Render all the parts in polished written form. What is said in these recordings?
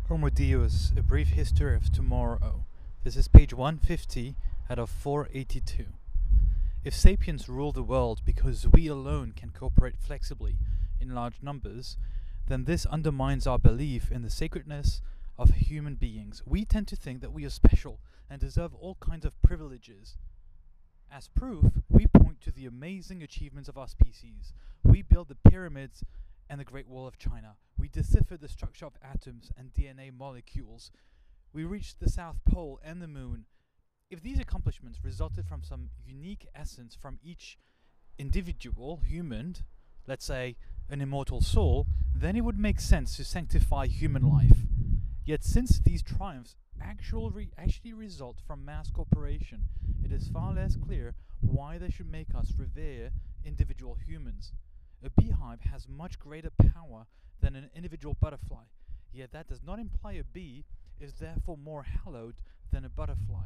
Homo Deus, A Brief History of Tomorrow. This is page 150 out of 482. If sapiens rule the world because we alone can cooperate flexibly in large numbers, then this undermines our belief in the sacredness of human beings. We tend to think that we are special and deserve all kinds of privileges. As proof, we point to the amazing achievements of our species. We build the pyramids and the Great Wall of China. We deciphered the structure of atoms and DNA molecules. We reached the South Pole and the Moon. If these accomplishments resulted from some unique essence from each individual human, let's say an immortal soul, then it would make sense to sanctify human life. Yet since these triumphs actually result from mass corporation, it is far less clear why they should make us revere individual humans. A beehive has much greater power than an individual butterfly, yet that does not imply a bee is therefore more hallowed than a butterfly.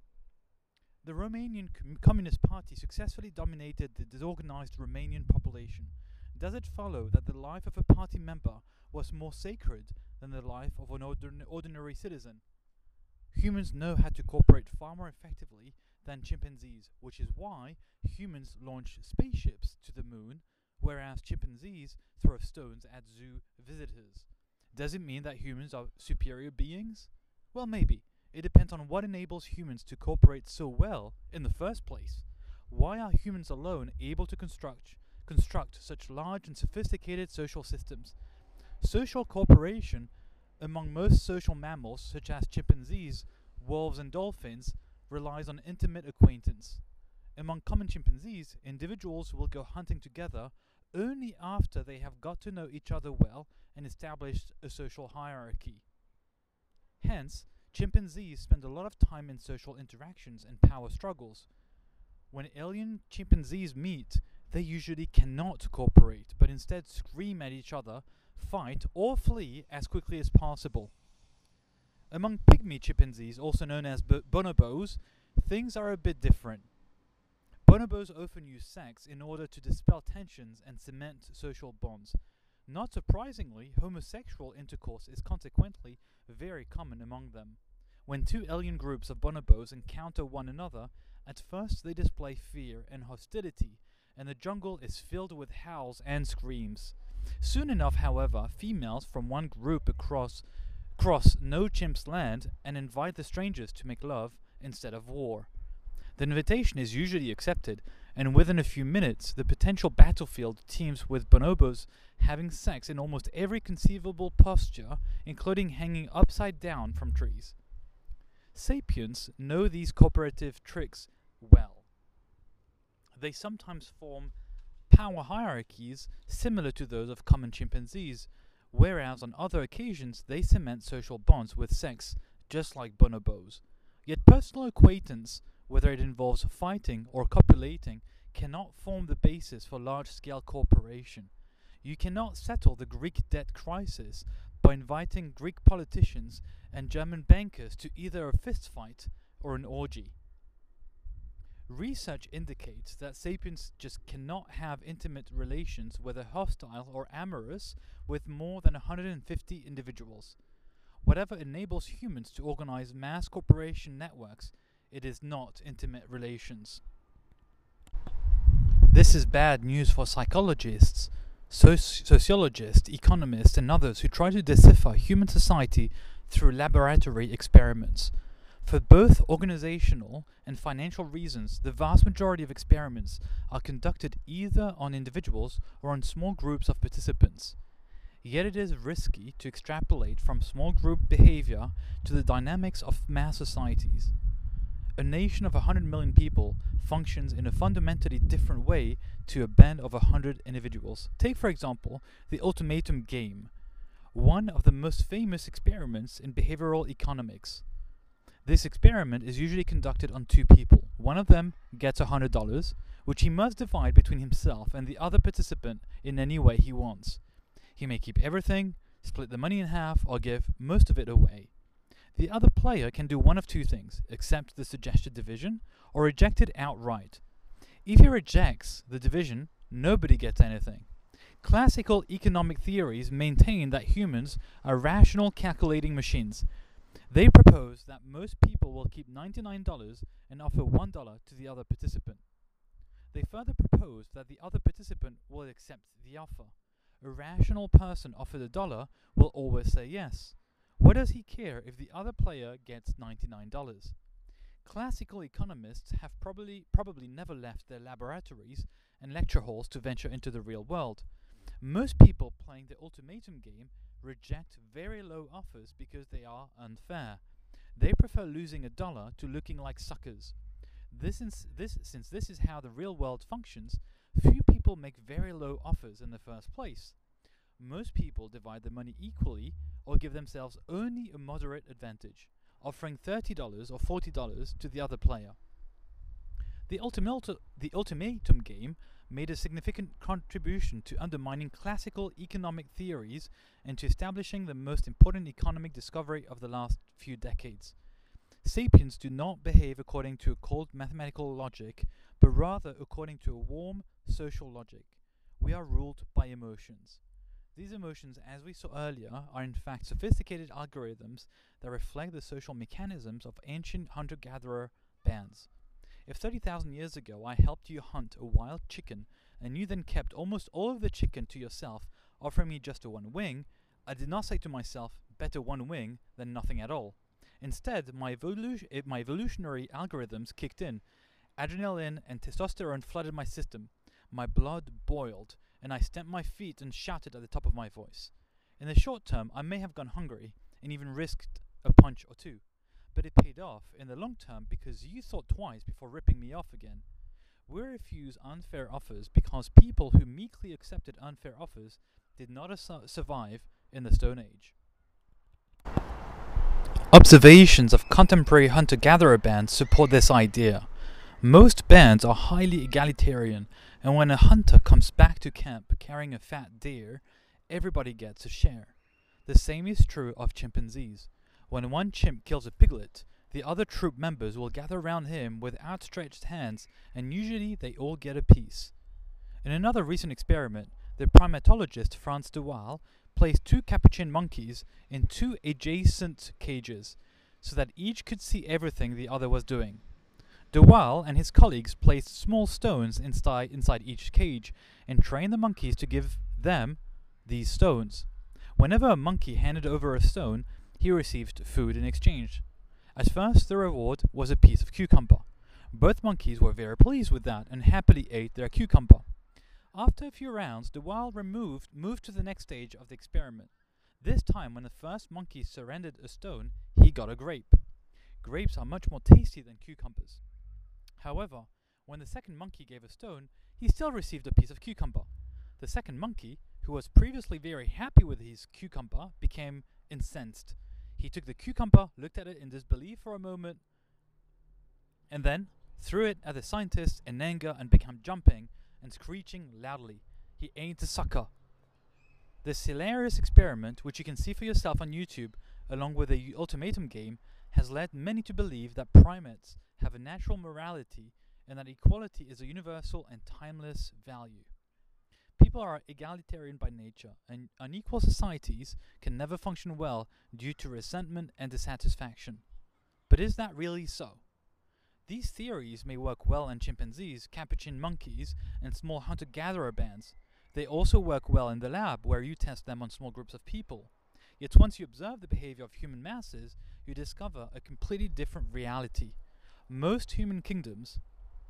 The Romanian Communist Party successfully dominated the disorganized Romanian population. Does it follow that the life of a party member was more sacred than the life of an ordinary citizen? Humans know how to cooperate far more effectively than chimpanzees, which is why humans launch spaceships to the moon, whereas chimpanzees throw stones at zoo visitors. Does it mean that humans are superior beings? Well, maybe. It depends on what enables humans to cooperate so well in the first place. Why are humans alone able to construct such large and sophisticated social systems? Social cooperation among most social mammals, such as chimpanzees, wolves, and dolphins, relies on intimate acquaintance. Among common chimpanzees, individuals will go hunting together only after they have got to know each other well and established a social hierarchy. Hence, chimpanzees spend a lot of time in social interactions and power struggles. When alien chimpanzees meet, they usually cannot cooperate, but instead scream at each other, fight, or flee as quickly as possible. Among pygmy chimpanzees, also known as bonobos, things are a bit different. Bonobos often use sex in order to dispel tensions and cement social bonds. Not surprisingly, homosexual intercourse is consequently very common among them. When two alien groups of bonobos encounter one another, at first they display fear and hostility, and the jungle is filled with howls and screams. Soon enough, however, females from one group cross No Chimp's land and invite the strangers to make love instead of war. The invitation is usually accepted, and within a few minutes, the potential battlefield teems with bonobos having sex in almost every conceivable posture, including hanging upside down from trees. Sapiens know these cooperative tricks well. They sometimes form power hierarchies similar to those of common chimpanzees, whereas on other occasions they cement social bonds with sex, just like bonobos. Yet personal acquaintance, whether it involves fighting or copulating, cannot form the basis for large-scale cooperation. You cannot settle the Greek debt crisis by inviting Greek politicians and German bankers to either a fistfight or an orgy. Research indicates that sapiens just cannot have intimate relations, whether hostile or amorous, with more than 150 individuals. Whatever enables humans to organize mass corporation networks, it is not intimate relations. This is bad news for psychologists, sociologists, economists, and others who try to decipher human society through laboratory experiments. For both organizational and financial reasons, the vast majority of experiments are conducted either on individuals or on small groups of participants. Yet it is risky to extrapolate from small group behavior to the dynamics of mass societies. A nation of 100 million people functions in a fundamentally different way to a band of 100 individuals. Take, for example, the ultimatum game, one of the most famous experiments in behavioral economics. This experiment is usually conducted on two people. One of them gets $100, which he must divide between himself and the other participant in any way he wants. He may keep everything, split the money in half, or give most of it away. The other player can do one of two things: accept the suggested division or reject it outright. If he rejects the division, nobody gets anything. Classical economic theories maintain that humans are rational calculating machines. They propose that most people will keep $99 and offer $1 to the other participant. They further propose that the other participant will accept the offer. A rational person offered $1 will always say yes. What does he care if the other player gets $99? Classical economists have probably never left their laboratories and lecture halls to venture into the real world. Most people playing the ultimatum game reject very low offers because they are unfair. They prefer losing $1 to looking like suckers. Since this is how the real world functions, few people make very low offers in the first place. Most people divide the money equally or give themselves only a moderate advantage, offering $30 or $40 to the other player. The ultimatum game made a significant contribution to undermining classical economic theories and to establishing the most important economic discovery of the last few decades. Sapiens do not behave according to a cold mathematical logic, but rather according to a warm social logic. We are ruled by emotions. These emotions, as we saw earlier, are in fact sophisticated algorithms that reflect the social mechanisms of ancient hunter-gatherer bands. If 30,000 years ago I helped you hunt a wild chicken, and you then kept almost all of the chicken to yourself, offering me just a one wing, I did not say to myself, better one wing than nothing at all. Instead, my evolutionary algorithms kicked in. Adrenaline and testosterone flooded my system. My blood boiled, and I stamped my feet and shouted at the top of my voice. In the short term, I may have gone hungry and even risked a punch or two. But it paid off in the long term because you thought twice before ripping me off again. We refuse unfair offers because people who meekly accepted unfair offers did not survive in the Stone Age. Observations of contemporary hunter-gatherer bands support this idea. Most bands are highly egalitarian, and when a hunter comes back to camp carrying a fat deer, everybody gets a share. The same is true of chimpanzees. When one chimp kills a piglet, the other troop members will gather around him with outstretched hands, and usually they all get a piece. In another recent experiment, the primatologist Frans de Waal placed two capuchin monkeys in two adjacent cages, so that each could see everything the other was doing. De Waal and his colleagues placed small stones inside each cage and trained the monkeys to give them these stones. Whenever a monkey handed over a stone, he received food in exchange. At first, the reward was a piece of cucumber. Both monkeys were very pleased with that and happily ate their cucumber. After a few rounds, De Waal moved to the next stage of the experiment. This time, when the first monkey surrendered a stone, he got a grape. Grapes are much more tasty than cucumbers. However, when the second monkey gave a stone, he still received a piece of cucumber. The second monkey, who was previously very happy with his cucumber, became incensed. He took the cucumber, looked at it in disbelief for a moment, and then threw it at the scientists in anger and began jumping and screeching loudly. He ain't a sucker. This hilarious experiment, which you can see for yourself on YouTube, along with the ultimatum game, has led many to believe that primates have a natural morality and that equality is a universal and timeless value. People are egalitarian by nature, and unequal societies can never function well due to resentment and dissatisfaction. But is that really so? These theories may work well in chimpanzees, capuchin monkeys, and small hunter-gatherer bands. They also work well in the lab, where you test them on small groups of people. Yet once you observe the behavior of human masses, you discover a completely different reality. Most human kingdoms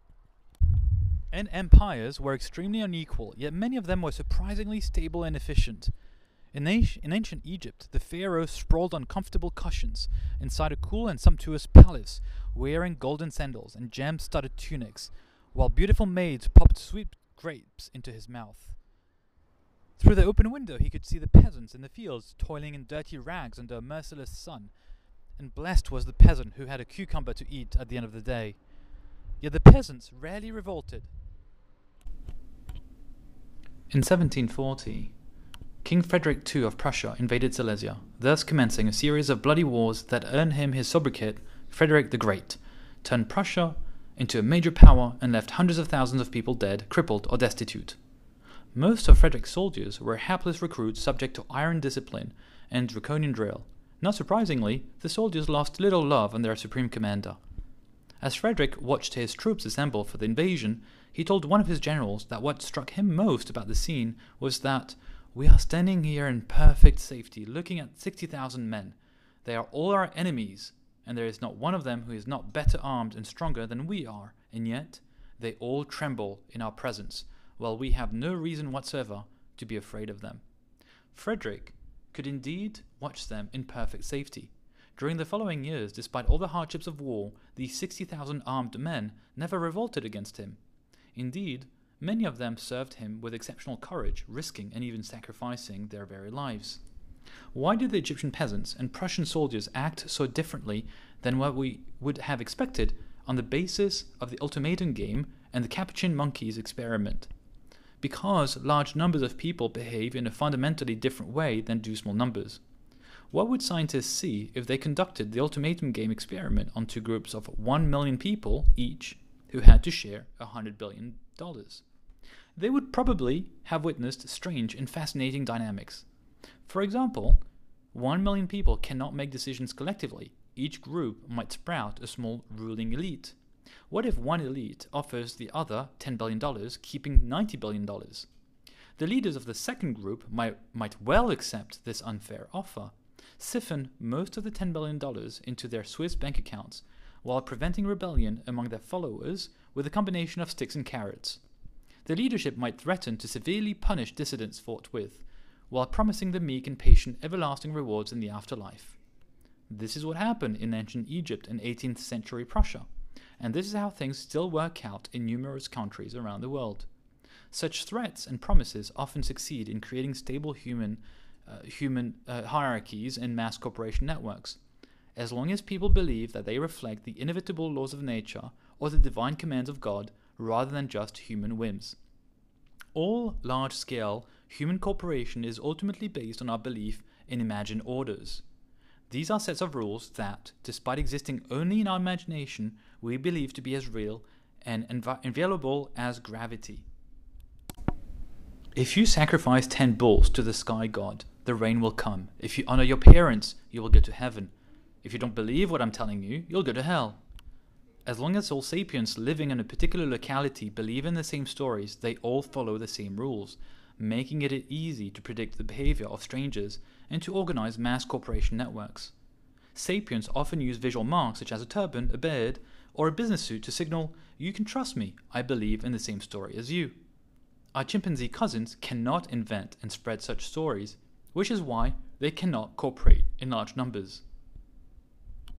and empires were extremely unequal, yet many of them were surprisingly stable and efficient. In ancient Egypt, the pharaohs sprawled on comfortable cushions inside a cool and sumptuous palace, wearing golden sandals and gem-studded tunics, while beautiful maids popped sweet grapes into his mouth. Through the open window he could see the peasants in the fields toiling in dirty rags under a merciless sun, and blessed was the peasant who had a cucumber to eat at the end of the day. Yet the peasants rarely revolted. In 1740, King Frederick II of Prussia invaded Silesia, thus commencing a series of bloody wars that earned him his sobriquet, Frederick the Great, turned Prussia into a major power and left hundreds of thousands of people dead, crippled, or destitute. Most of Frederick's soldiers were hapless recruits subject to iron discipline and draconian drill. Not surprisingly, the soldiers lost little love on their supreme commander. As Frederick watched his troops assemble for the invasion, he told one of his generals that what struck him most about the scene was that "we are standing here in perfect safety, looking at 60,000 men. They are all our enemies, and there is not one of them who is not better armed and stronger than we are, and yet they all tremble in our presence, while we have no reason whatsoever to be afraid of them." Frederick could indeed watch them in perfect safety. During the following years, despite all the hardships of war, these 60,000 armed men never revolted against him. Indeed, many of them served him with exceptional courage, risking and even sacrificing their very lives. Why did the Egyptian peasants and Prussian soldiers act so differently than what we would have expected on the basis of the ultimatum game and the capuchin monkeys experiment? Because large numbers of people behave in a fundamentally different way than do small numbers. What would scientists see if they conducted the ultimatum game experiment on two groups of 1 million people each who had to share $100 billion? They would probably have witnessed strange and fascinating dynamics. For example, 1 million people cannot make decisions collectively. Each group might sprout a small ruling elite. What if one elite offers the other $10 billion, keeping $90 billion? The leaders of the second group might well accept this unfair offer, siphon most of the $10 billion into their Swiss bank accounts, while preventing rebellion among their followers with a combination of sticks and carrots. The leadership might threaten to severely punish dissidents forthwith, while promising the meek and patient everlasting rewards in the afterlife. This is what happened in ancient Egypt and 18th century Prussia, and this is how things still work out in numerous countries around the world. Such threats and promises often succeed in creating stable human hierarchies and mass corporation networks, as long as people believe that they reflect the inevitable laws of nature or the divine commands of God rather than just human whims. All large-scale human cooperation is ultimately based on our belief in imagined orders. These are sets of rules that, despite existing only in our imagination, we believe to be as real and inviolable as gravity. If you sacrifice 10 bulls to the sky god, the rain will come. If you honor your parents, you will go to heaven. If you don't believe what I'm telling you, you'll go to hell. As long as all sapiens living in a particular locality believe in the same stories, they all follow the same rules, making it easy to predict the behavior of strangers and to organize mass corporation networks. Sapiens often use visual marks such as a turban, a beard, or a business suit to signal, "You can trust me, I believe in the same story as you." Our chimpanzee cousins cannot invent and spread such stories, which is why they cannot cooperate in large numbers.